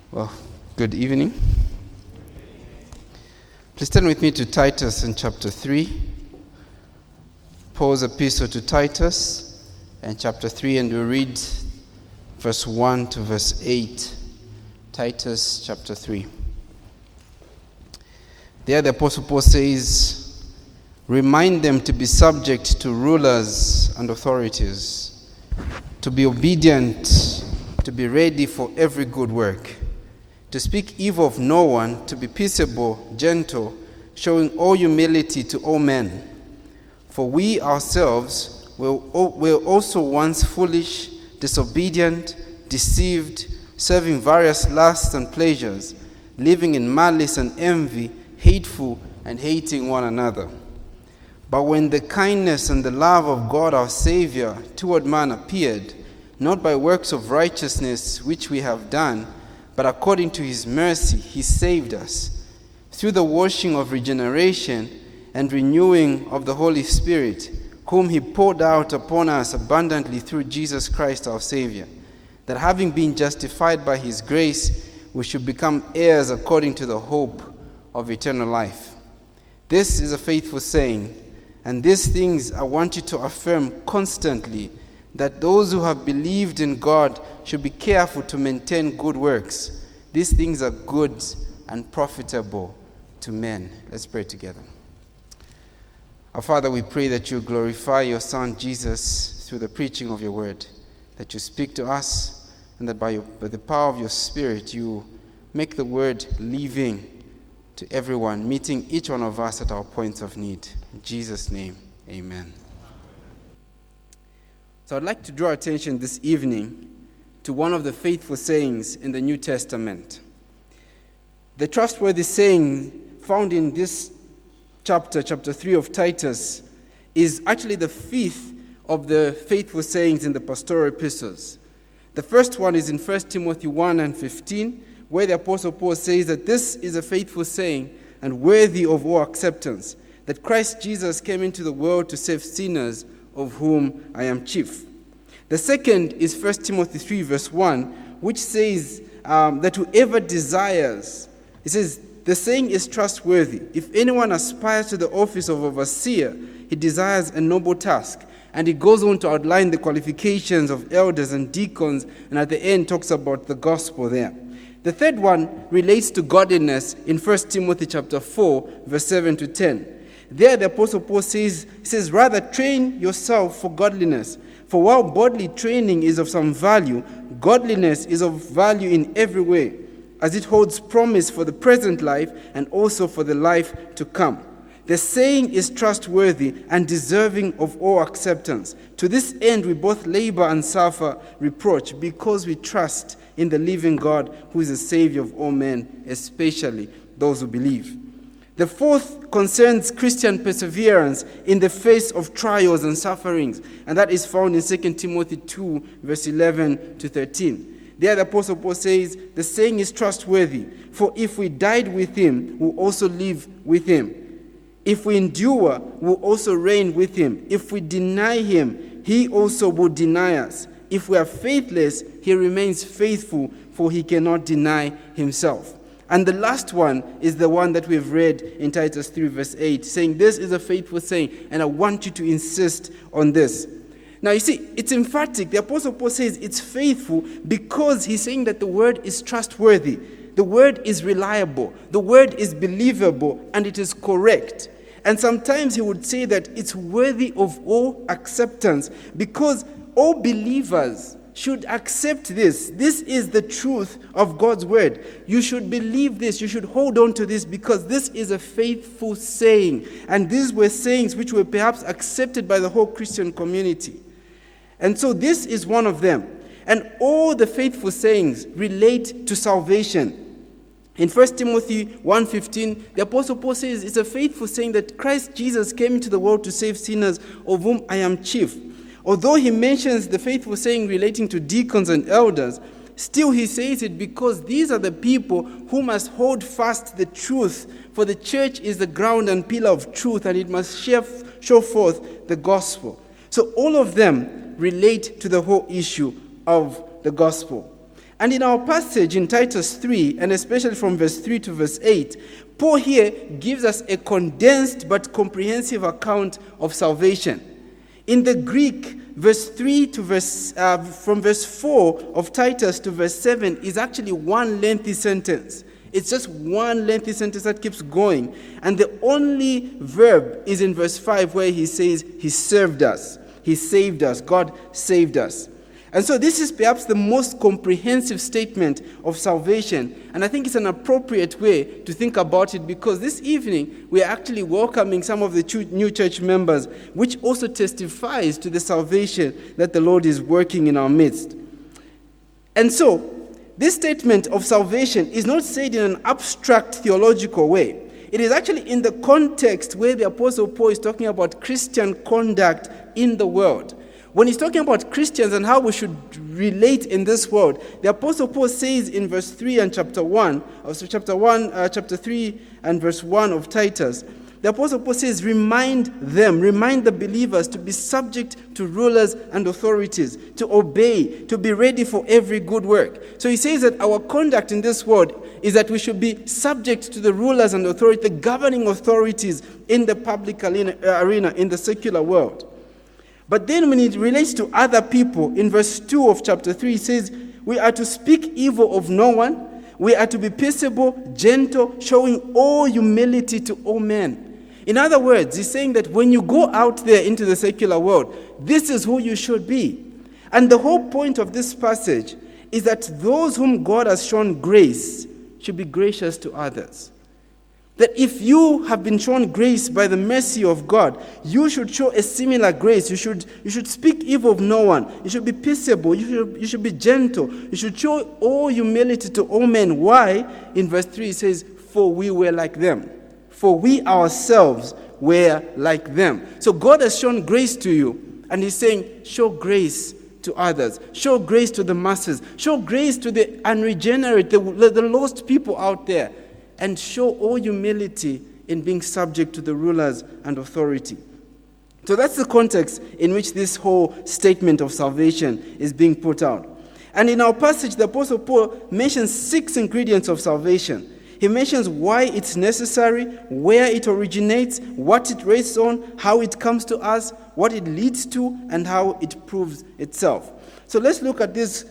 Well, good evening. Please turn with me to Titus in chapter 3. Paul's epistle to Titus and chapter 3, and we'll read verse 1 to verse 8. Titus chapter 3. There the Apostle Paul says, "Remind them to be subject to rulers and authorities, to be obedient, to be ready for every good work, to speak evil of no one, to be peaceable, gentle, showing all humility to all men. For we ourselves were also once foolish, disobedient, deceived, serving various lusts and pleasures, living in malice and envy, hateful and hating one another. But when the kindness and the love of God our Savior toward man appeared, not by works of righteousness which we have done, but according to his mercy he saved us, through the washing of regeneration and renewing of the Holy Spirit, whom he poured out upon us abundantly through Jesus Christ our Savior, that having been justified by his grace, we should become heirs according to the hope of eternal life. This is a faithful saying, and these things I want you to affirm constantly, that those who have believed in God should be careful to maintain good works. These things are good and profitable to men." Let's pray together. Our Father, we pray that you glorify your Son Jesus through the preaching of your word, that you speak to us, and that by the power of your Spirit you make the word living to everyone, meeting each one of us at our points of need. In Jesus' name, amen. So I'd like to draw attention this evening to one of the faithful sayings in the New Testament. The trustworthy saying found in this chapter 3 of Titus, is actually the fifth of the faithful sayings in the pastoral epistles. The first one is in 1 Timothy 1 and 15, where the Apostle Paul says that this is a faithful saying and worthy of all acceptance, that Christ Jesus came into the world to save sinners, of whom I am chief. The second is 1 Timothy 3 verse 1, which says that whoever desires, it says, the saying is trustworthy. If anyone aspires to the office of overseer, he desires a noble task. And he goes on to outline the qualifications of elders and deacons, and at the end talks about the gospel there. The third one relates to godliness in 1 Timothy chapter 4, verse 7 to 10. There the Apostle Paul says, "Rather train yourself for godliness. For while bodily training is of some value, godliness is of value in every way, as it holds promise for the present life and also for the life to come. The saying is trustworthy and deserving of all acceptance. To this end we both labor and suffer reproach, because we trust in the living God, who is the Savior of all men, especially those who believe." The fourth concerns Christian perseverance in the face of trials and sufferings, and that is found in 2 Timothy 2, verse 11 to 13. There the Apostle Paul says, "The saying is trustworthy, for if we died with him, we'll also live with him. If we endure, we'll also reign with him. If we deny him, he also will deny us. If we are faithless, he remains faithful, for he cannot deny himself." And the last one is the one that we've read in Titus 3 verse 8, saying this is a faithful saying, and I want you to insist on this. Now you see, it's emphatic. The Apostle Paul says it's faithful because he's saying that the word is trustworthy. The word is reliable. The word is believable, and it is correct. And sometimes he would say that it's worthy of all acceptance because all believers should accept this. This is the truth of God's word. You should believe this. You should hold on to this because this is a faithful saying. And these were sayings which were perhaps accepted by the whole Christian community. And so this is one of them. And all the faithful sayings relate to salvation. In 1 Timothy 1:15, the Apostle Paul says it's a faithful saying that Christ Jesus came into the world to save sinners, of whom I am chief. Although he mentions the faithful saying relating to deacons and elders, still he says it because these are the people who must hold fast the truth, for the church is the ground and pillar of truth, and it must show forth the gospel. So all of them relate to the whole issue of the gospel. And in our passage in Titus 3, and especially from verse 3 to verse 8, Paul here gives us a condensed but comprehensive account of salvation. In the Greek, verse 3 to from verse 4 of Titus to verse 7 is actually one lengthy sentence. It's just one lengthy sentence that keeps going. And the only verb is in verse 5 where he says, he served us. He saved us. God saved us. And so this is perhaps the most comprehensive statement of salvation. And I think it's an appropriate way to think about it, because this evening we are actually welcoming some of the new church members, which also testifies to the salvation that the Lord is working in our midst. And so this statement of salvation is not said in an abstract theological way. It is actually in the context where the Apostle Paul is talking about Christian conduct in the world. When he's talking about Christians and how we should relate in this world, the Apostle Paul says in verse 3 and chapter 3 and verse 1 of Titus, the Apostle Paul says, remind the believers to be subject to rulers and authorities, to obey, to be ready for every good work. So he says that our conduct in this world is that we should be subject to the rulers and authorities, the governing authorities in the public arena, in the secular world. But then when it relates to other people, in verse 2 of chapter 3, it says, we are to speak evil of no one. We are to be peaceable, gentle, showing all humility to all men. In other words, he's saying that when you go out there into the secular world, this is who you should be. And the whole point of this passage is that those whom God has shown grace should be gracious to others. That if you have been shown grace by the mercy of God, you should show a similar grace. You should speak evil of no one. You should be peaceable. You should be gentle. You should show all humility to all men. Why? In verse 3 it says, for we were like them. For we ourselves were like them. So God has shown grace to you, and he's saying, show grace to others. Show grace to the masses. Show grace to the unregenerate, the lost people out there. And show all humility in being subject to the rulers and authority. So that's the context in which this whole statement of salvation is being put out. And in our passage, the Apostle Paul mentions 6 ingredients of salvation. He mentions why it's necessary, where it originates, what it rests on, how it comes to us, what it leads to, and how it proves itself. So let's look at these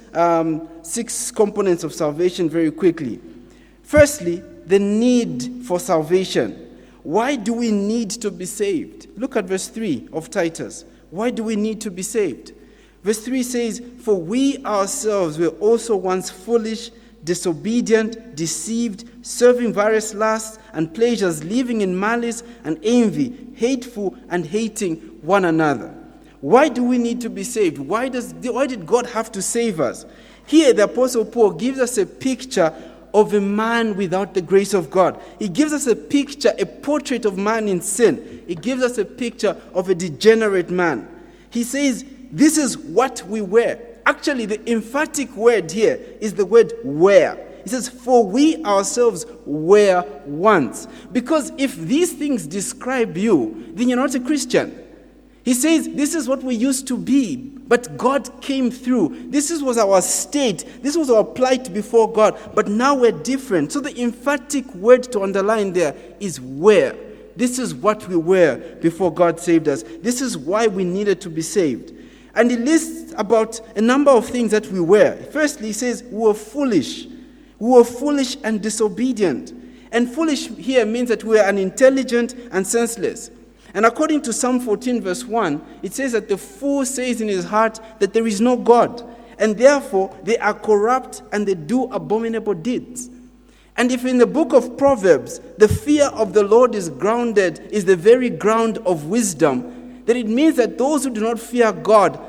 6 components of salvation very quickly. Firstly, the need for salvation. Why do we need to be saved? Look at verse 3 of Titus. Why do we need to be saved? Verse 3 says, for we ourselves were also once foolish, disobedient, deceived, serving various lusts and pleasures, living in malice and envy, hateful and hating one another. Why do we need to be saved? Why did God have to save us? Here the Apostle Paul gives us a picture of a man without the grace of God. He gives us a picture, a portrait of man in sin. He gives us a picture of a degenerate man. He says, this is what we were. Actually, the emphatic word here is the word were. He says, for we ourselves were once. Because if these things describe you, then you're not a Christian. He says, this is what we used to be, but God came through. This was our state. This was our plight before God, but now we're different. So the emphatic word to underline there is where. This is what we were before God saved us. This is why we needed to be saved. And he lists about a number of things that we were. Firstly, he says, we were foolish. We were foolish and disobedient. And foolish here means that we are unintelligent and senseless. And according to Psalm 14 verse 1, it says that the fool says in his heart that there is no God, and therefore they are corrupt and they do abominable deeds. And if in the book of Proverbs, the fear of the Lord is the very ground of wisdom, then it means that those who do not fear God,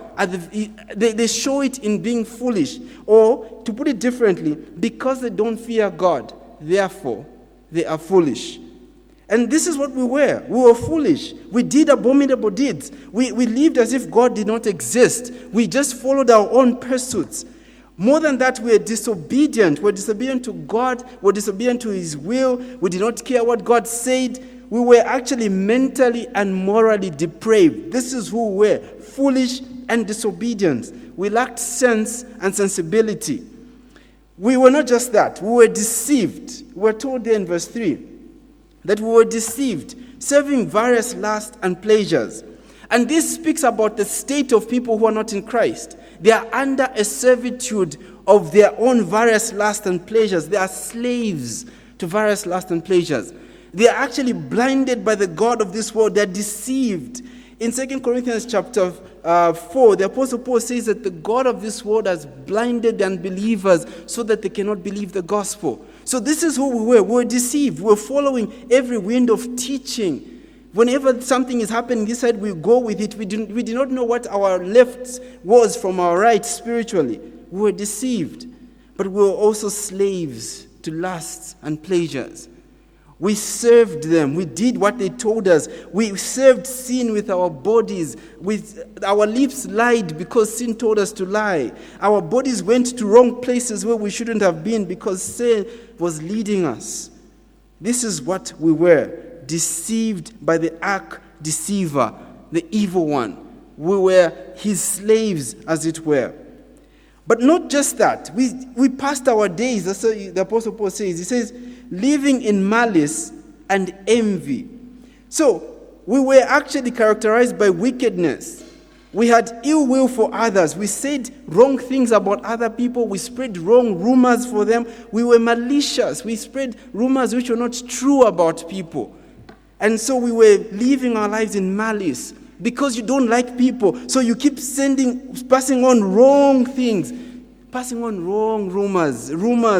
they show it in being foolish. Or, to put it differently, because they don't fear God, therefore they are foolish. And this is what we were. We were foolish. We did abominable deeds. We lived as if God did not exist. We just followed our own pursuits. More than that, we were disobedient. We were disobedient to God. We were disobedient to His will. We did not care what God said. We were actually mentally and morally depraved. This is who we were, foolish and disobedient. We lacked sense and sensibility. We were not just that, we were deceived. We're told there in verse 3 that we were deceived, serving various lusts and pleasures. And this speaks about the state of people who are not in Christ. They are under a servitude of their own various lusts and pleasures. They are slaves to various lusts and pleasures. They are actually blinded by the God of this world. They are deceived. In 2 Corinthians chapter 4, the Apostle Paul says that the God of this world has blinded the unbelievers so that they cannot believe the gospel. So this is who we were. We were deceived. We were following every wind of teaching. Whenever something is happening this side, we go with it. We did not know what our left was from our right spiritually. We were deceived. But we were also slaves to lusts and pleasures. We served them. We did what they told us. We served sin with our bodies. Our lips lied because sin told us to lie. Our bodies went to wrong places where we shouldn't have been because sin was leading us. This is what we were, deceived by the arch-deceiver, the evil one. We were his slaves, as it were. But not just that. We passed our days, that's what the Apostle Paul says. He says, living in malice and envy. So, we were actually characterized by wickedness. We had ill will for others. We said wrong things about other people. We spread wrong rumors for them. We were malicious. We spread rumors which were not true about people. And so we were living our lives in malice. Because you don't like people, so you keep passing on wrong things, passing on wrong rumors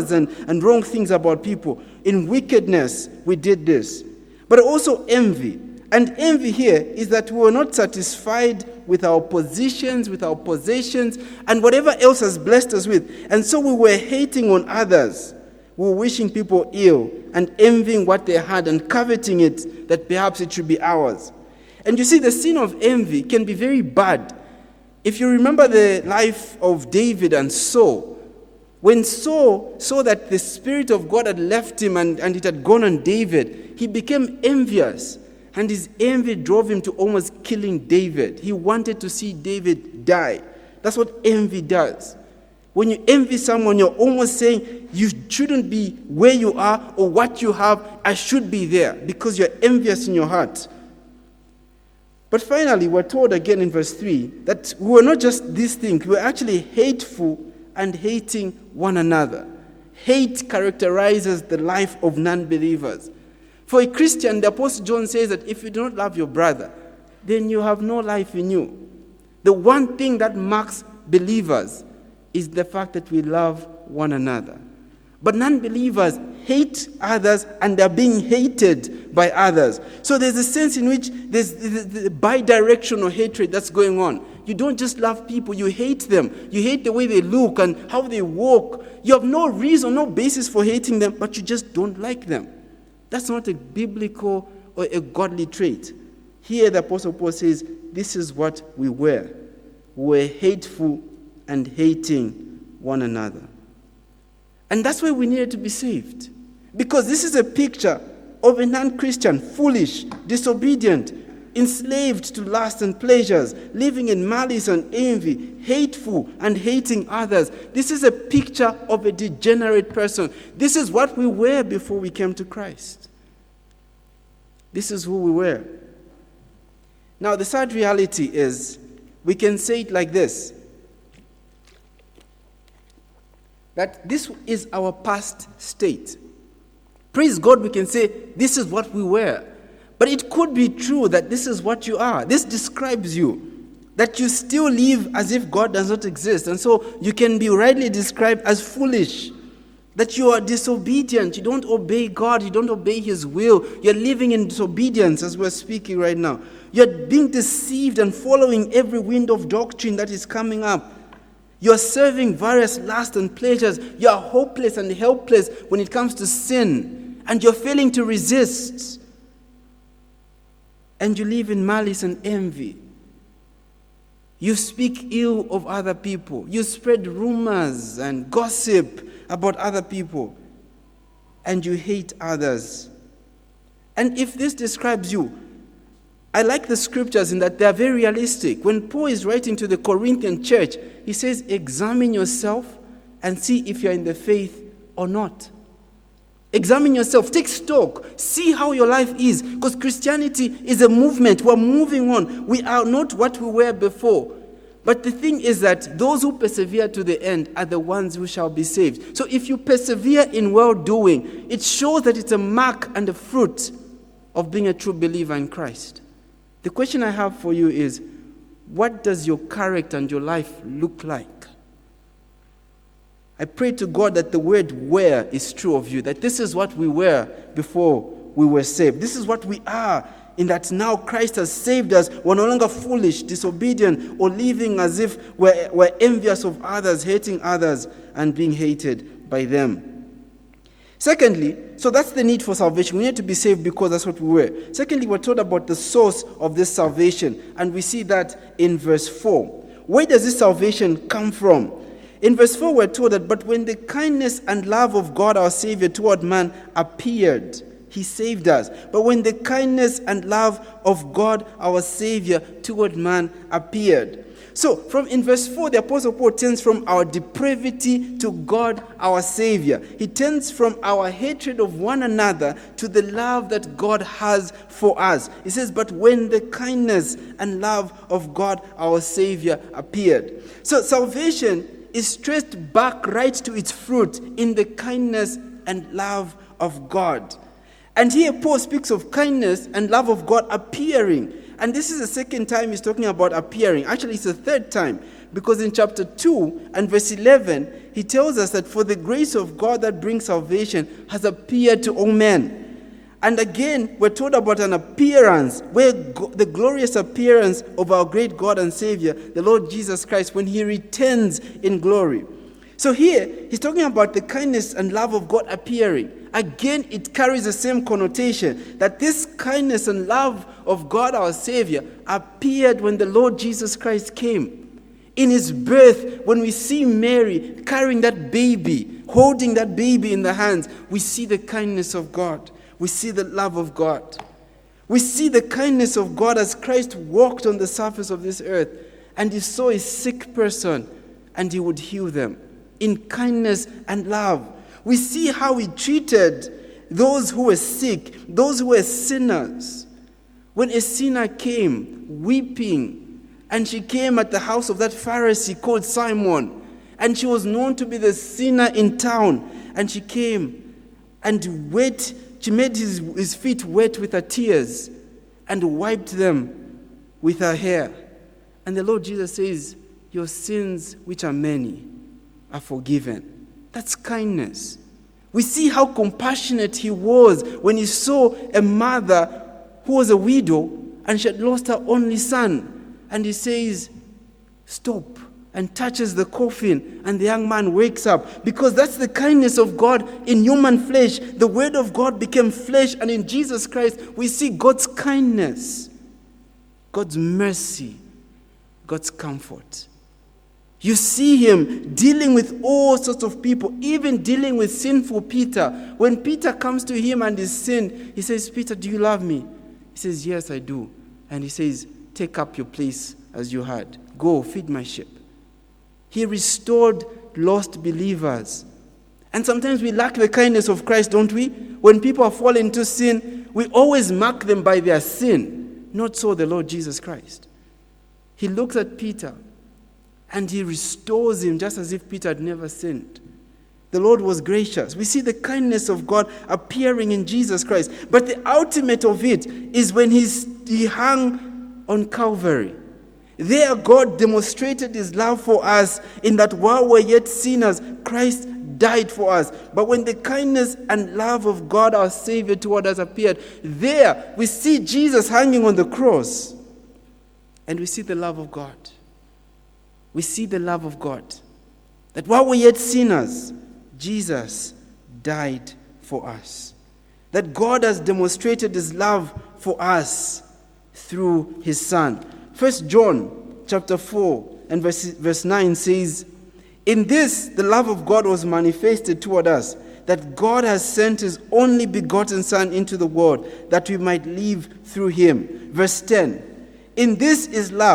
and wrong things about people. In wickedness, we did this. But also envy. And envy here is that we were not satisfied with our positions, with our possessions, and whatever else has blessed us with. And so we were hating on others. We were wishing people ill and envying what they had and coveting it, that perhaps it should be ours. And you see, the sin of envy can be very bad. If you remember the life of David and Saul, when Saul saw that the Spirit of God had left him and it had gone on David, he became envious. And his envy drove him to almost killing David. He wanted to see David die. That's what envy does. When you envy someone, you're almost saying, you shouldn't be where you are or what you have. I should be there, because you're envious in your heart. But finally, we're told again in verse 3 that we were not just these things, we were actually hateful and hating one another. Hate characterizes the life of non-believers. For a Christian, the Apostle John says that if you do not love your brother, then you have no life in you. The one thing that marks believers is the fact that we love one another. But non-believers hate others and they're being hated by others. So there's a sense in which there's the bi-directional hatred that's going on. You don't just love people, you hate them. You hate the way they look and how they walk. You have no reason, no basis for hating them, but you just don't like them. That's not a biblical or a godly trait. Here the Apostle Paul says, this is what we were. We were hateful and hating one another. And that's why we needed to be saved. Because this is a picture of a non-Christian, foolish, disobedient, enslaved to lust and pleasures, living in malice and envy, hateful and hating others. This is a picture of a degenerate person. This is what we were before we came to Christ. This is who we were. Now, the sad reality is, we can say it like this, that this is our past state. Praise God, we can say, this is what we were. But it could be true that this is what you are. This describes you. That you still live as if God does not exist. And so you can be rightly described as foolish. That you are disobedient. You don't obey God. You don't obey His will. You're living in disobedience as we're speaking right now. You're being deceived and following every wind of doctrine that is coming up. You're serving various lusts and pleasures. You're hopeless and helpless when it comes to sin. And you're failing to resist. And you live in malice and envy. You speak ill of other people. You spread rumors and gossip about other people. And you hate others. And if this describes you, I like the scriptures in that they are very realistic. When Paul is writing to the Corinthian church, he says, examine yourself and see if you're in the faith or not. Examine yourself, take stock, see how your life is, because Christianity is a movement. We're moving on. We are not what we were before. But the thing is that those who persevere to the end are the ones who shall be saved. So if you persevere in well-doing, it shows that it's a mark and a fruit of being a true believer in Christ. The question I have for you is, what does your character and your life look like? I pray to God that the word were is true of you, that this is what we were before we were saved. This is what we are, in that now Christ has saved us. We're no longer foolish, disobedient, or living as if we're envious of others, hating others, and being hated by them. Secondly, so that's the need for salvation. We need to be saved because that's what we were. Secondly, we're told about the source of this salvation, and we see that in verse 4. Where does this salvation come from? In verse 4, we're told that, but when the kindness and love of God our Savior toward man appeared, he saved us. But when the kindness and love of God our Savior toward man appeared. So, in verse 4, the Apostle Paul turns from our depravity to God our Savior. He turns from our hatred of one another to the love that God has for us. He says, but when the kindness and love of God our Savior appeared. So, salvation is traced back right to its fruit in the kindness and love of God. And here Paul speaks of kindness and love of God appearing. And this is the second time he's talking about appearing. Actually, it's the third time. Because in chapter 2 and verse 11, he tells us that for the grace of God that brings salvation has appeared to all men. And again, we're told about an appearance, where the glorious appearance of our great God and Savior, the Lord Jesus Christ, when he returns in glory. So here, he's talking about the kindness and love of God appearing. Again, it carries the same connotation, that this kindness and love of God our Savior appeared when the Lord Jesus Christ came. In his birth, when we see Mary carrying that baby, holding that baby in the hands, we see the kindness of God. We see the love of God. We see the kindness of God as Christ walked on the surface of this earth and he saw a sick person and he would heal them in kindness and love. We see how he treated those who were sick, those who were sinners. When a sinner came weeping, and she came at the house of that Pharisee called Simon, and she was known to be the sinner in town, and she came and she made his feet wet with her tears and wiped them with her hair. And the Lord Jesus says, your sins, which are many, are forgiven. That's kindness. We see how compassionate he was when he saw a mother who was a widow and she had lost her only son. And he says, stop, and touches the coffin, and the young man wakes up. Because that's the kindness of God in human flesh. The word of God became flesh, and in Jesus Christ we see God's kindness, God's mercy, God's comfort. You see him dealing with all sorts of people, even dealing with sinful Peter. When Peter comes to him and is sinned, he says, Peter, do you love me? He says, yes, I do. And he says, take up your place as you had. Go, feed my sheep. He restored lost believers. And sometimes we lack the kindness of Christ, don't we? When people are fallen into sin, we always mark them by their sin. Not so the Lord Jesus Christ. He looks at Peter and he restores him just as if Peter had never sinned. The Lord was gracious. We see the kindness of God appearing in Jesus Christ. But the ultimate of it is when he hung on Calvary. There God demonstrated his love for us in that while we're yet sinners, Christ died for us. But when the kindness and love of God our Savior toward us appeared, there we see Jesus hanging on the cross. And we see the love of God. We see the love of God. That while we're yet sinners, Jesus died for us. That God has demonstrated his love for us through his Son. 1 John chapter 4 and verse 9 says, in this the love of God was manifested toward us, that God has sent his only begotten Son into the world, that we might live through him. Verse 10, in this is love,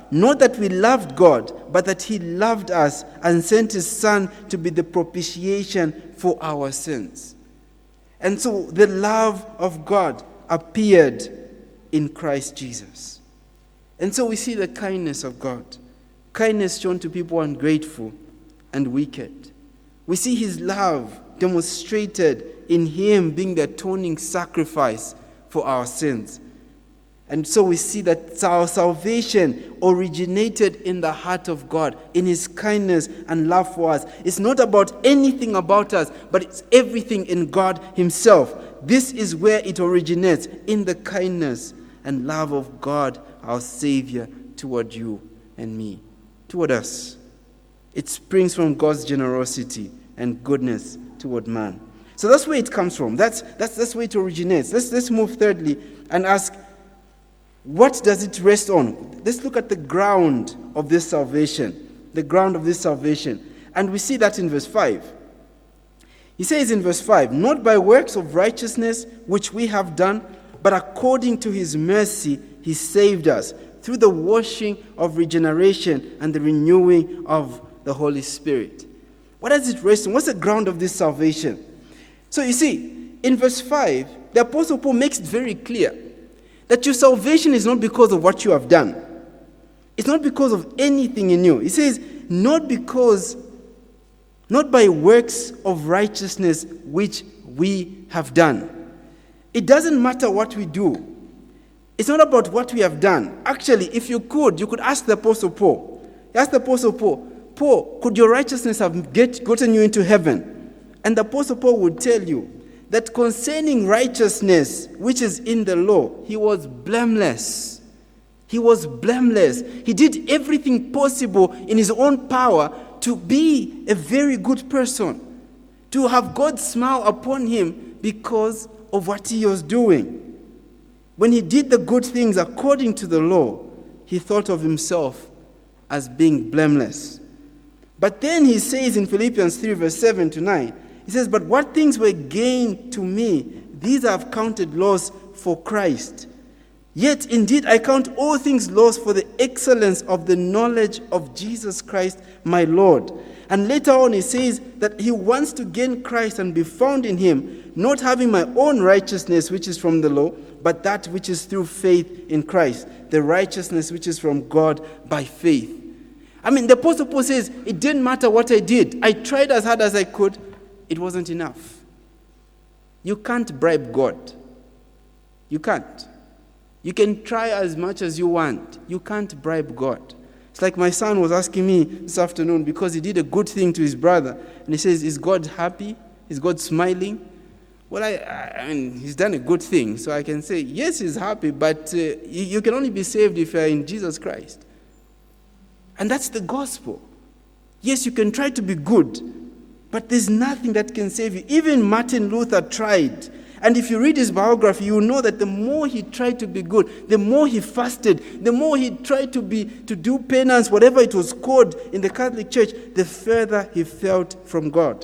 not that we loved God, but that he loved us and sent his Son to be the propitiation for our sins. And so the love of God appeared in Christ Jesus. And so we see the kindness of God. Kindness shown to people ungrateful and wicked. We see his love demonstrated in him being the atoning sacrifice for our sins. And so we see that our salvation originated in the heart of God, in his kindness and love for us. It's not about anything about us, but it's everything in God himself. This is where it originates, in the kindness and love of God, our Savior, toward you and me, toward us. It springs from God's generosity and goodness toward man. So that's where it comes from. That's where it originates. Let's move thirdly and ask, what does it rest on? Let's look at the ground of this salvation. The ground of this salvation. And we see that in verse 5. He says in verse 5, not by works of righteousness which we have done, but according to his mercy he saved us through the washing of regeneration and the renewing of the Holy Spirit. What does it rest on? What's the ground of this salvation? So you see, in verse 5, the Apostle Paul makes it very clear that your salvation is not because of what you have done. It's not because of anything in you. He says, not by works of righteousness which we have done. It doesn't matter what we do. It's not about what we have done. Actually, if you could ask the Apostle Paul. Ask the Apostle Paul, could your righteousness have gotten you into heaven? And the Apostle Paul would tell you that concerning righteousness, which is in the law, he was blameless. He was blameless. He did everything possible in his own power to be a very good person, to have God smile upon him because of what he was doing. When he did the good things according to the law, he thought of himself as being blameless. But then he says in Philippians 3 verse 7 to 9, he says, but what things were gain to me, these I have counted loss for Christ. Yet indeed I count all things lost for the excellence of the knowledge of Jesus Christ my Lord. And later on he says that he wants to gain Christ and be found in him, not having my own righteousness which is from the law, but that which is through faith in Christ, the righteousness which is from God by faith. I mean, the Apostle Paul says, it didn't matter what I did. I tried as hard as I could. It wasn't enough. You can't bribe God. You can't. You can try as much as you want. You can't bribe God. It's like my son was asking me this afternoon because he did a good thing to his brother. And he says, is God happy? Is God smiling? Well, I mean, he's done a good thing. So I can say, yes, he's happy, but you can only be saved if you're in Jesus Christ. And that's the gospel. Yes, you can try to be good, but there's nothing that can save you. Even Martin Luther tried. And if you read his biography, you will know that the more he tried to be good, the more he fasted, the more he tried to do penance, whatever it was called in the Catholic Church, the further he felt from God.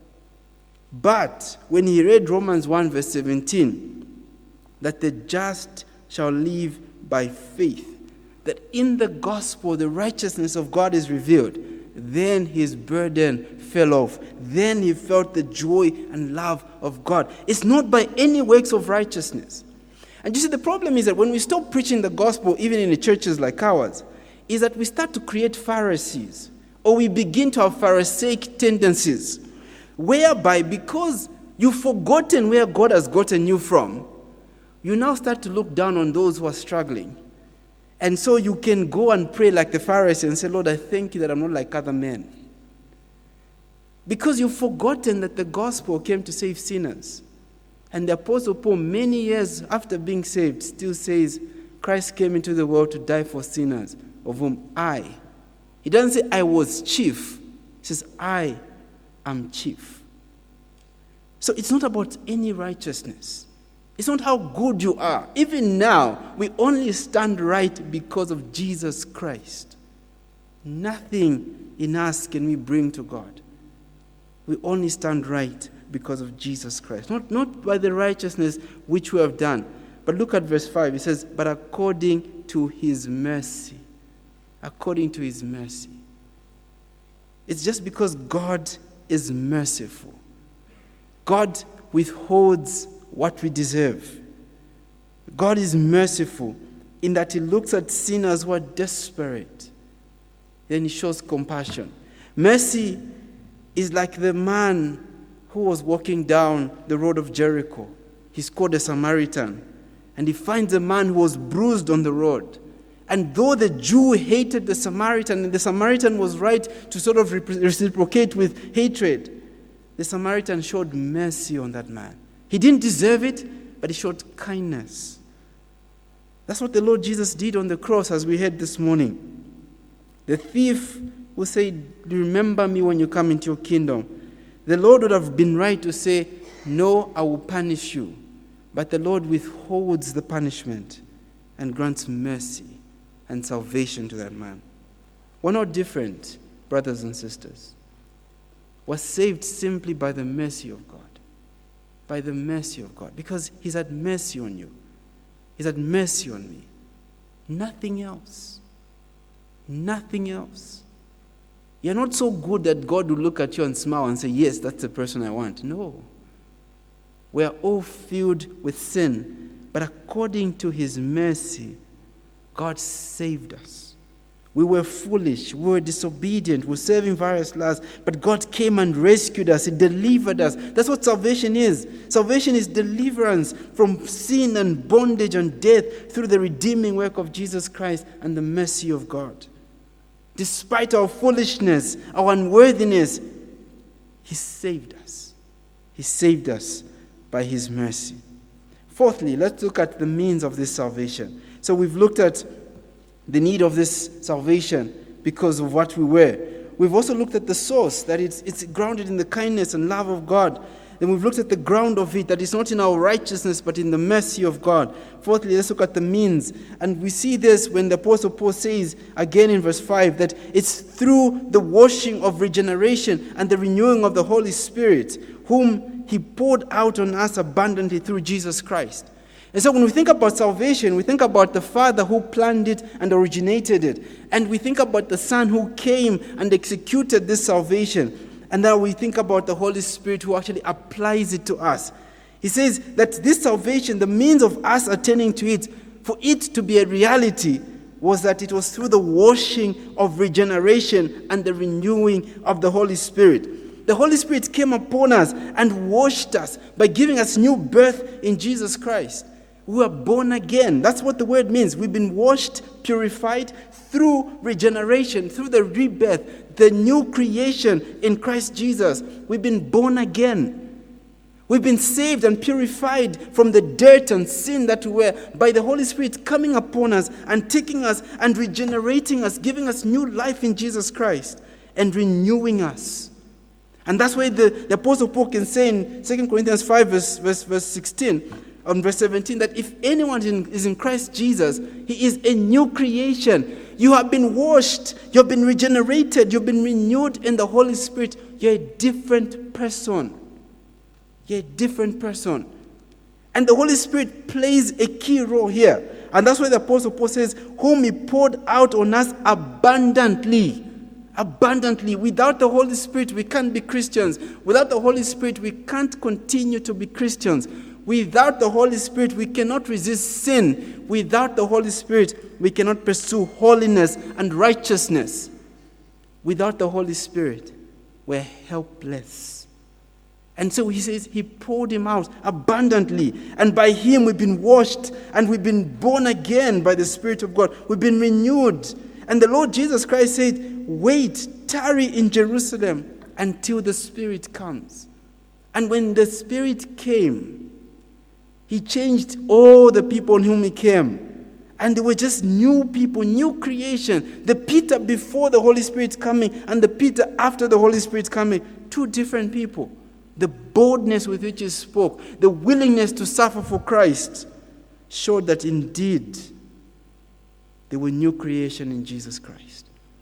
But when he read Romans 1 verse 17, that the just shall live by faith, that in the gospel the righteousness of God is revealed, then his burden fell off. Then he felt the joy and love of God. It's not by any works of righteousness. And you see, the problem is that when we stop preaching the gospel, even in the churches like ours, is that we start to create Pharisees, or we begin to have Pharisaic tendencies, whereby because you've forgotten where God has gotten you from, you now start to look down on those who are struggling. And so you can go and pray like the Pharisee and say, Lord, I thank you that I'm not like other men. Because you've forgotten that the gospel came to save sinners. And the Apostle Paul, many years after being saved, still says, Christ came into the world to die for sinners, of whom I. He doesn't say, I was chief. He says, I am chief. So it's not about any righteousness. It's not how good you are. Even now, we only stand right because of Jesus Christ. Nothing in us can we bring to God. We only stand right because of Jesus Christ. Not by the righteousness which we have done. But look at verse 5. It says, but according to his mercy. according to his mercy. It's just because God is merciful. God withholds what we deserve. God is merciful in that he looks at sinners who are desperate. Then he shows compassion. Mercy is like the man who was walking down the road of Jericho. He's called a Samaritan. And he finds a man who was bruised on the road. And though the Jew hated the Samaritan, and the Samaritan was right to sort of reciprocate with hatred, the Samaritan showed mercy on that man. He didn't deserve it, but he showed kindness. That's what the Lord Jesus did on the cross, as we heard this morning. The thief will say, remember me when you come into your kingdom. The Lord would have been right to say, no, I will punish you. But the Lord withholds the punishment and grants mercy and salvation to that man. We're not different, brothers and sisters. We're saved simply by the mercy of God. By the mercy of God. Because he's had mercy on you. He's had mercy on me. Nothing else. Nothing else. You're not so good that God will look at you and smile and say, yes, that's the person I want. No. We are all filled with sin. But according to his mercy, God saved us. We were foolish. We were disobedient. We were serving various lusts. But God came and rescued us. He delivered us. That's what salvation is. Salvation is deliverance from sin and bondage and death through the redeeming work of Jesus Christ and the mercy of God. Despite our foolishness, our unworthiness, he saved us. He saved us by his mercy. Fourthly, let's look at the means of this salvation. So we've looked at the need of this salvation because of what we were. We've also looked at the source, that it's grounded in the kindness and love of God. Then we've looked at the ground of it, that it's not in our righteousness, but in the mercy of God. Fourthly, let's look at the means. And we see this when the Apostle Paul says, again in verse 5, that it's through the washing of regeneration and the renewing of the Holy Spirit, whom he poured out on us abundantly through Jesus Christ. And so when we think about salvation, we think about the Father who planned it and originated it. And we think about the Son who came and executed this salvation. And then we think about the Holy Spirit who actually applies it to us. He says that this salvation, the means of us attaining to it, for it to be a reality, was that it was through the washing of regeneration and the renewing of the Holy Spirit. The Holy Spirit came upon us and washed us by giving us new birth in Jesus Christ. We are born again. That's what the word means. We've been washed, purified through regeneration, through the rebirth, the new creation in Christ Jesus. We've been born again. We've been saved and purified from the dirt and sin that we were by the Holy Spirit coming upon us and taking us and regenerating us, giving us new life in Jesus Christ and renewing us. And that's why the Apostle Paul can say in 2 Corinthians 5 verse 16, on verse 17, that if anyone is in Christ Jesus, he is a new creation. You have been washed, you have been regenerated, you've been renewed in the Holy Spirit. You're a different person. You're a different person. And the Holy Spirit plays a key role here. And that's why the Apostle Paul says, whom he poured out on us abundantly. Abundantly. Without the Holy Spirit, we can't be Christians. Without the Holy Spirit, we can't continue to be Christians. Without the Holy Spirit, we cannot resist sin. Without the Holy Spirit, we cannot pursue holiness and righteousness. Without the Holy Spirit, we're helpless. And so he says he poured him out abundantly. And by him we've been washed and we've been born again by the Spirit of God. We've been renewed. And the Lord Jesus Christ said, wait, tarry in Jerusalem until the Spirit comes. And when the Spirit came, he changed all the people on whom he came. And they were just new people, new creation. The Peter before the Holy Spirit coming and the Peter after the Holy Spirit coming. Two different people. The boldness with which he spoke, the willingness to suffer for Christ, showed that indeed they were new creation in Jesus Christ.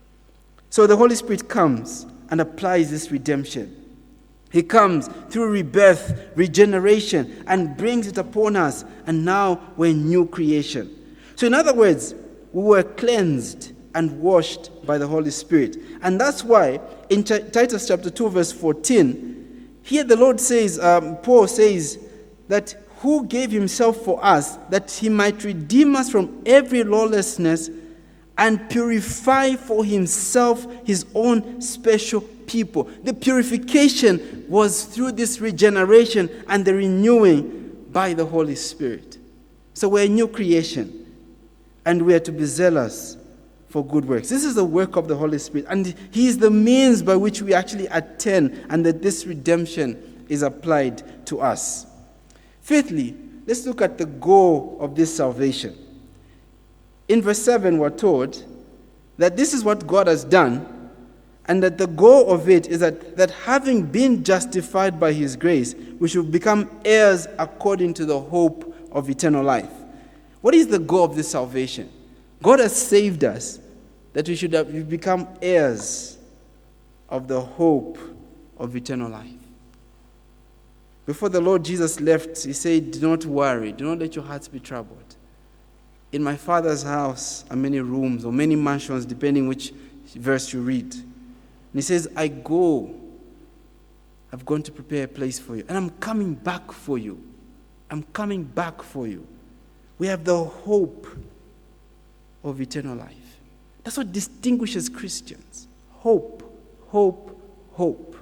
So the Holy Spirit comes and applies this redemption. He comes through rebirth, regeneration, and brings it upon us. And now we're new creation. So in other words, we were cleansed and washed by the Holy Spirit. And that's why in Titus chapter 2 verse 14, here the Lord says, Paul says that who gave himself for us that he might redeem us from every lawlessness and purify for himself his own special people. The purification was through this regeneration and the renewing by the Holy Spirit. So we're a new creation and we are to be zealous for good works. This is the work of the Holy Spirit, and he is the means by which we actually attain and that this redemption is applied to us. Fifthly, let's look at the goal of this salvation. In verse 7, we're told that this is what God has done, and that the goal of it is that having been justified by his grace, we should become heirs according to the hope of eternal life. What is the goal of this salvation? God has saved us that we should have become heirs of the hope of eternal life. Before the Lord Jesus left, he said, do not worry, do not let your hearts be troubled. In my Father's house are many rooms or many mansions, depending which verse you read. And he says, I've gone to prepare a place for you, and I'm coming back for you. I'm coming back for you. We have the hope of eternal life. That's what distinguishes Christians. Hope, hope, hope.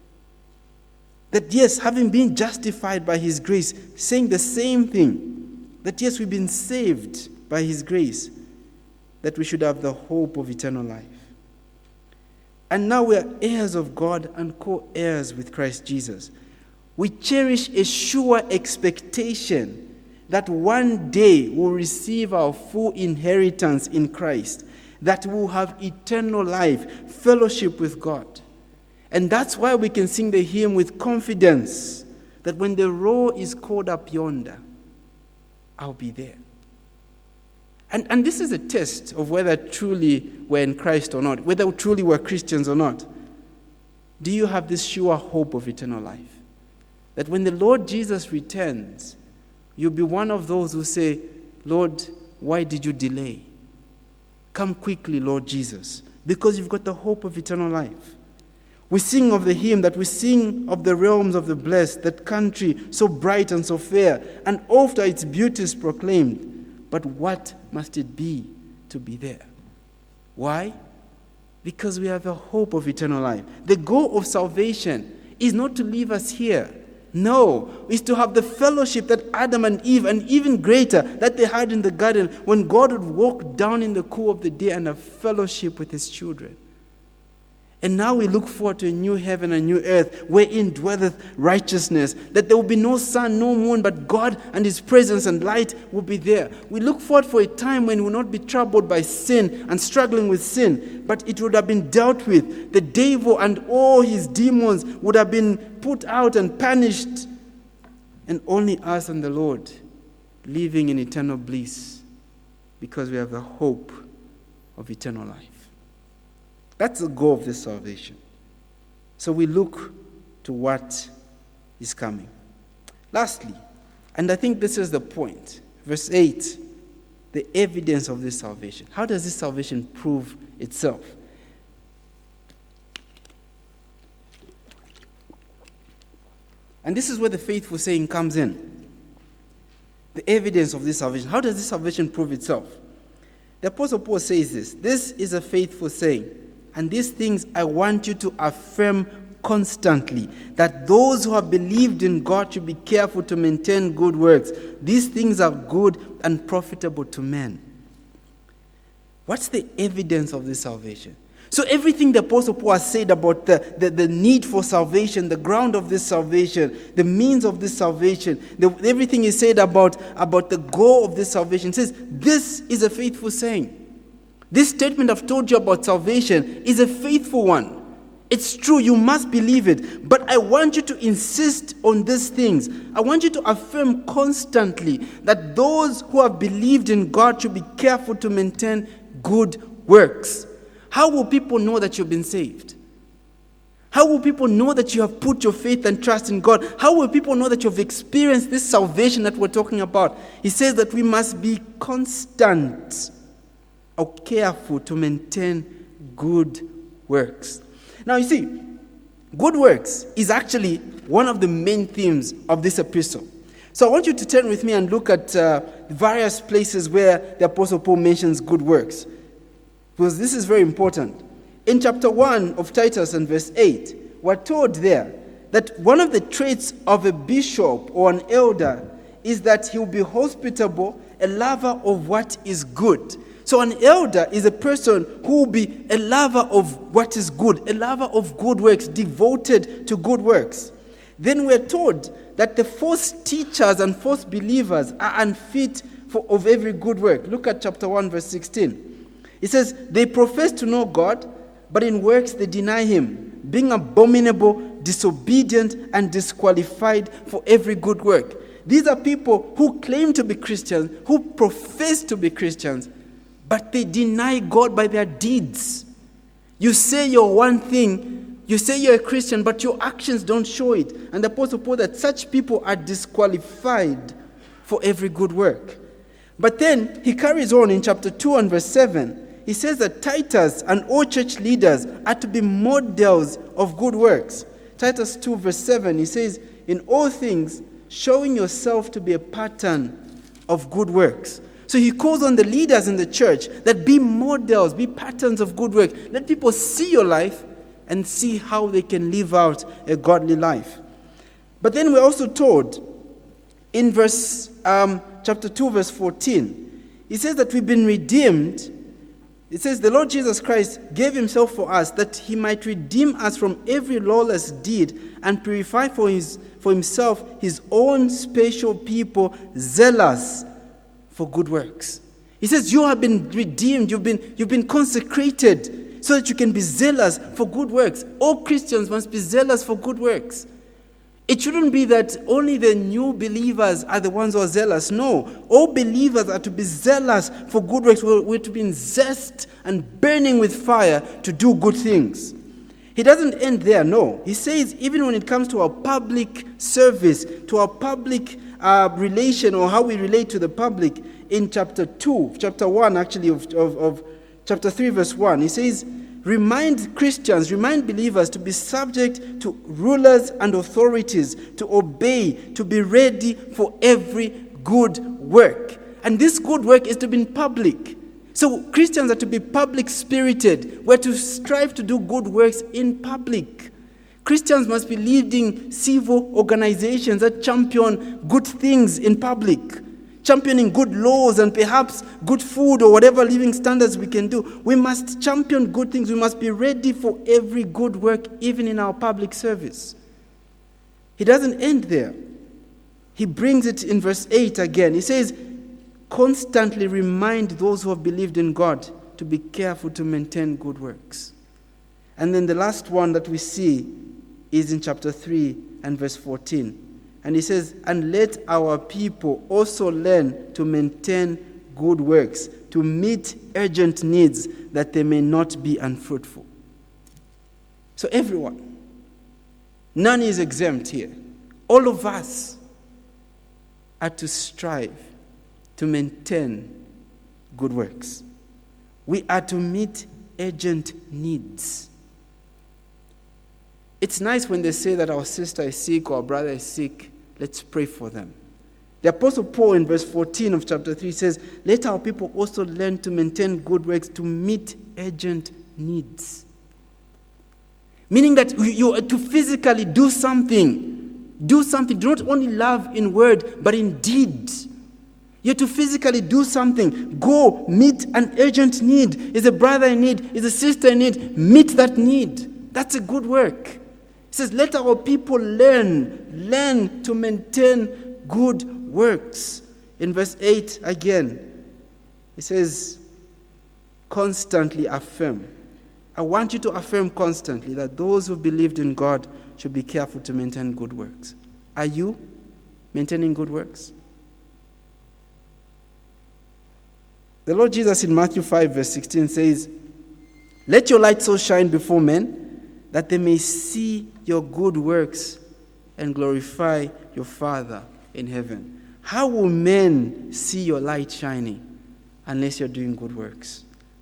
That yes, having been justified by his grace, saying the same thing, that yes, we've been saved by his grace, that we should have the hope of eternal life. And now we are heirs of God and co-heirs with Christ Jesus. We cherish a sure expectation that one day we'll receive our full inheritance in Christ, that we'll have eternal life, fellowship with God. And that's why we can sing the hymn with confidence that when the roll is called up yonder, I'll be there. And this is a test of whether truly we're in Christ or not, whether truly we're Christians or not. Do you have this sure hope of eternal life? That when the Lord Jesus returns, you'll be one of those who say, Lord, why did you delay? Come quickly, Lord Jesus, because you've got the hope of eternal life. We sing of the hymn that we sing of the realms of the blessed, that country so bright and so fair, and after its beauties proclaimed. But what must it be to be there? Why? Because we have the hope of eternal life. The goal of salvation is not to leave us here. No, it's to have the fellowship that Adam and Eve, and even greater, that they had in the garden when God would walk down in the cool of the day and have fellowship with his children. And now we look forward to a new heaven and new earth wherein dwelleth righteousness, that there will be no sun, no moon, but God and his presence and light will be there. We look forward for a time when we will not be troubled by sin and struggling with sin, but it would have been dealt with. The devil and all his demons would have been put out and punished, and only us and the Lord living in eternal bliss because we have the hope of eternal life. That's the goal of this salvation. So we look to what is coming. Lastly, and I think this is the point, verse 8, the evidence of this salvation. How does this salvation prove itself? And this is where the faithful saying comes in. The evidence of this salvation. How does this salvation prove itself? The Apostle Paul says this. This is a faithful saying. And these things I want you to affirm constantly, that those who have believed in God should be careful to maintain good works. These things are good and profitable to men. What's the evidence of this salvation? So everything the Apostle Paul has said about the need for salvation, the ground of this salvation, the means of this salvation, everything he said about the goal of this salvation, says this is a faithful saying. This statement I've told you about salvation is a faithful one. It's true, you must believe it. But I want you to insist on these things. I want you to affirm constantly that those who have believed in God should be careful to maintain good works. How will people know that you've been saved? How will people know that you have put your faith and trust in God? How will people know that you've experienced this salvation that we're talking about? He says that we must be constant. or careful to maintain good works. Now you see, good works is actually one of the main themes of this epistle. So I want you to turn with me and look at various places where the Apostle Paul mentions good works, because this is very important. In chapter 1 of Titus and verse 8, we're told there that one of the traits of a bishop or an elder is that he will be hospitable, a lover of what is good. So an elder is a person who will be a lover of what is good, a lover of good works, devoted to good works. Then we're told that the false teachers and false believers are unfit of every good work. Look at chapter 1, verse 16. It says, they profess to know God, but in works they deny him, being abominable, disobedient, and disqualified for every good work. These are people who claim to be Christians, who profess to be Christians, but they deny God by their deeds. You say you're one thing, you say you're a Christian, but your actions don't show it. And the Apostle Paul that such people are disqualified for every good work. But then he carries on in chapter 2 and verse 7. He says that Titus and all church leaders are to be models of good works. Titus 2 verse 7, he says, in all things, showing yourself to be a pattern of good works. So he calls on the leaders in the church that be models, be patterns of good work. Let people see your life and see how they can live out a godly life. But then we're also told in chapter 2 verse 14, he says that we've been redeemed. It says, the Lord Jesus Christ gave himself for us that he might redeem us from every lawless deed and purify for himself his own special people, zealous for good works. He says, you have been redeemed, you've been consecrated so that you can be zealous for good works. All Christians must be zealous for good works. It shouldn't be that only the new believers are the ones who are zealous. No, all believers are to be zealous for good works. We're to be in zest and burning with fire to do good things. He doesn't end there, no. He says even when it comes to our public service, to our public relation or how we relate to the public, in chapter 1 actually of chapter 3 verse 1, he says, remind believers to be subject to rulers and authorities, to obey, to be ready for every good work. And this good work is to be in public. So Christians are to be public spirited. We're to strive to do good works in public. Christians must be leading civil organizations that champion good things in public, championing good laws and perhaps good food or whatever living standards we can do. We must champion good things. We must be ready for every good work, even in our public service. He doesn't end there. He brings it in verse 8 again. He says, constantly remind those who have believed in God to be careful to maintain good works. And then the last one that we see is in chapter 3 and verse 14. And he says, and let our people also learn to maintain good works, to meet urgent needs, that they may not be unfruitful. So everyone, none is exempt here. All of us are to strive to maintain good works. We are to meet urgent needs. It's nice when they say that our sister is sick or our brother is sick. Let's pray for them. The Apostle Paul in verse 14 of chapter 3 says, let our people also learn to maintain good works to meet urgent needs. Meaning that you are to physically do something. Do something. Do not only love in word, but in deed. You have to physically do something. Go meet an urgent need. Is a brother in need? Is a sister in need? Meet that need. That's a good work. It says, let our people learn to maintain good works. In verse 8 again, it says, constantly affirm. I want you to affirm constantly that those who believed in God should be careful to maintain good works. Are you maintaining good works? The Lord Jesus in Matthew 5 verse 16 says, let your light so shine before men that they may see your good works and glorify your Father in heaven. How will men see your light shining unless you're doing good works?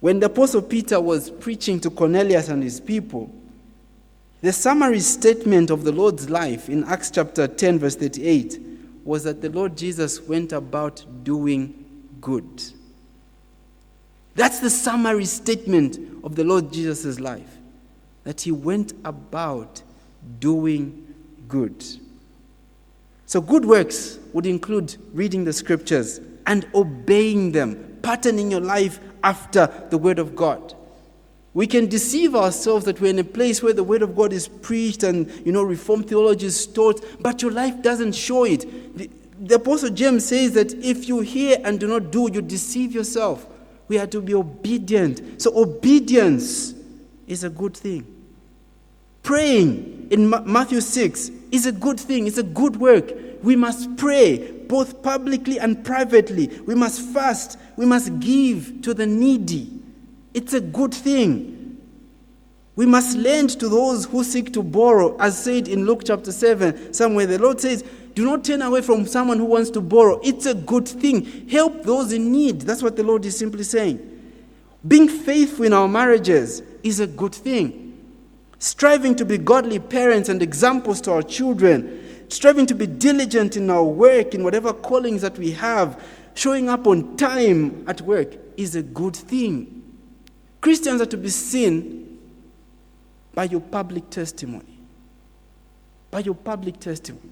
When the Apostle Peter was preaching to Cornelius and his people, the summary statement of the Lord's life in Acts chapter 10, verse 38, was that the Lord Jesus went about doing good. That's the summary statement of the Lord Jesus' life, that he went about doing good. So good works would include reading the scriptures and obeying them, patterning your life after the word of God. We can deceive ourselves that we're in a place where the word of God is preached and, Reformed theology is taught, but your life doesn't show it. The Apostle James says that if you hear and do not do, you deceive yourself. We are to be obedient. So obedience is a good thing. Praying in Matthew 6 is a good thing. It's a good work. We must pray both publicly and privately. We must fast. We must give to the needy. It's a good thing. We must lend to those who seek to borrow, as said in Luke chapter 7, somewhere the Lord says, do not turn away from someone who wants to borrow. It's a good thing. Help those in need. That's what the Lord is simply saying. Being faithful in our marriages is a good thing. Striving to be godly parents and examples to our children, striving to be diligent in our work, in whatever callings that we have, showing up on time at work is a good thing. Christians are to be seen by your public testimony. By your public testimony.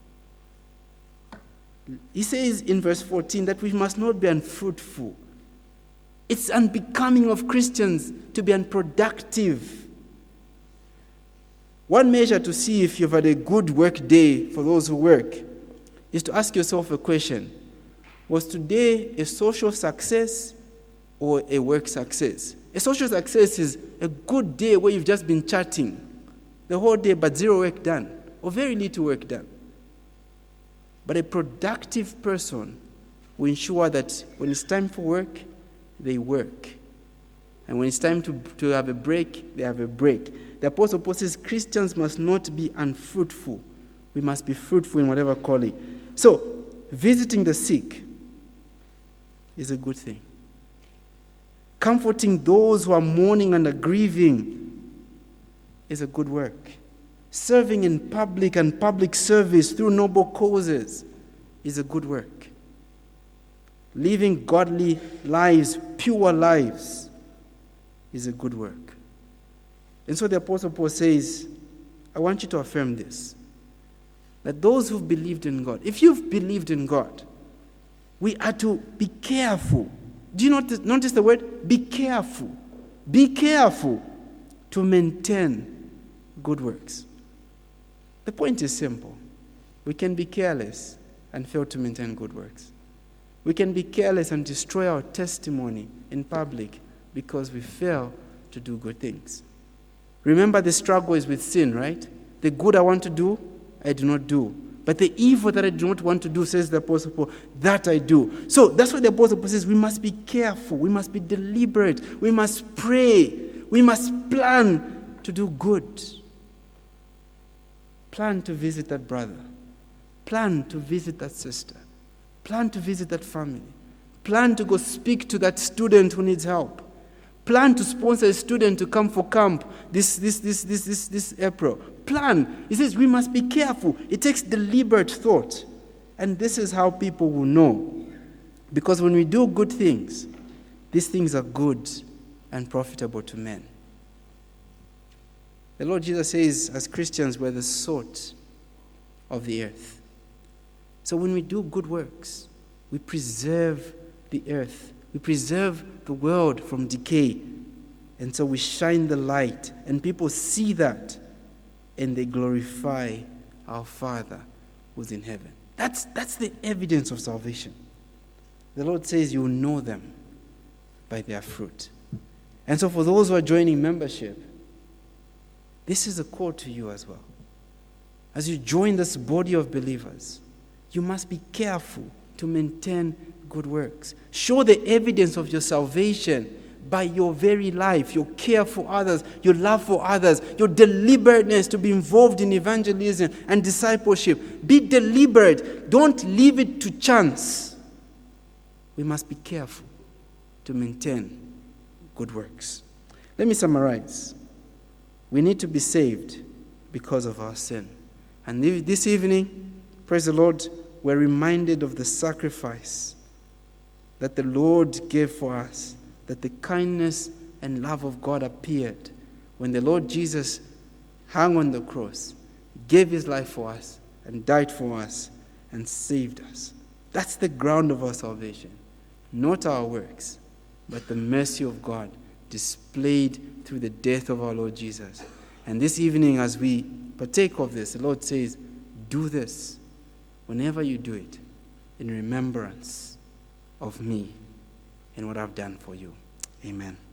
He says in verse 14 that we must not be unfruitful. It's unbecoming of Christians to be unproductive. One measure to see if you've had a good work day for those who work is to ask yourself a question. Was today a social success or a work success? A social success is a good day where you've just been chatting the whole day but zero work done or very little work done. But a productive person will ensure that when it's time for work, they work. And when it's time to have a break, they have a break. The Apostle Paul says Christians must not be unfruitful. We must be fruitful in whatever calling. So, visiting the sick is a good thing. Comforting those who are mourning and are grieving is a good work. Serving in public and public service through noble causes is a good work. Living godly lives, pure lives, is a good work. And so the Apostle Paul says, I want you to affirm this, that those who've believed in God, if you've believed in God, we are to be careful. Do you notice the word? Be careful. Be careful to maintain good works. The point is simple. We can be careless and fail to maintain good works. We can be careless and destroy our testimony in public because we fail to do good things. Remember, the struggle is with sin, right? The good I want to do, I do not do. But the evil that I do not want to do, says the Apostle Paul, that I do. So that's what the Apostle Paul says. We must be careful. We must be deliberate. We must pray. We must plan to do good. Plan to visit that brother. Plan to visit that sister. Plan to visit that family. Plan to go speak to that student who needs help. Plan to sponsor a student to come for camp this April. Plan. He says we must be careful. It takes deliberate thought. And this is how people will know. Because when we do good things, these things are good and profitable to men. The Lord Jesus says, as Christians, we're the salt of the earth. So when we do good works, we preserve the earth. We preserve the world from decay. And so we shine the light, and people see that, and they glorify our Father who's in heaven. That's the evidence of salvation. The Lord says you will know them by their fruit. And so for those who are joining membership, this is a call to you as well. As you join this body of believers, you must be careful to maintain good works. Show the evidence of your salvation by your very life, your care for others, your love for others, your deliberateness to be involved in evangelism and discipleship. Be deliberate. Don't leave it to chance. We must be careful to maintain good works. Let me summarize. We need to be saved because of our sin. And this evening, praise the Lord, we're reminded of the sacrifice that the Lord gave for us, that the kindness and love of God appeared when the Lord Jesus hung on the cross, gave his life for us, and died for us, and saved us. That's the ground of our salvation. Not our works, but the mercy of God displayed through the death of our Lord Jesus. And this evening, as we partake of this, the Lord says, do this whenever you do it in remembrance of me and what I've done for you. Amen.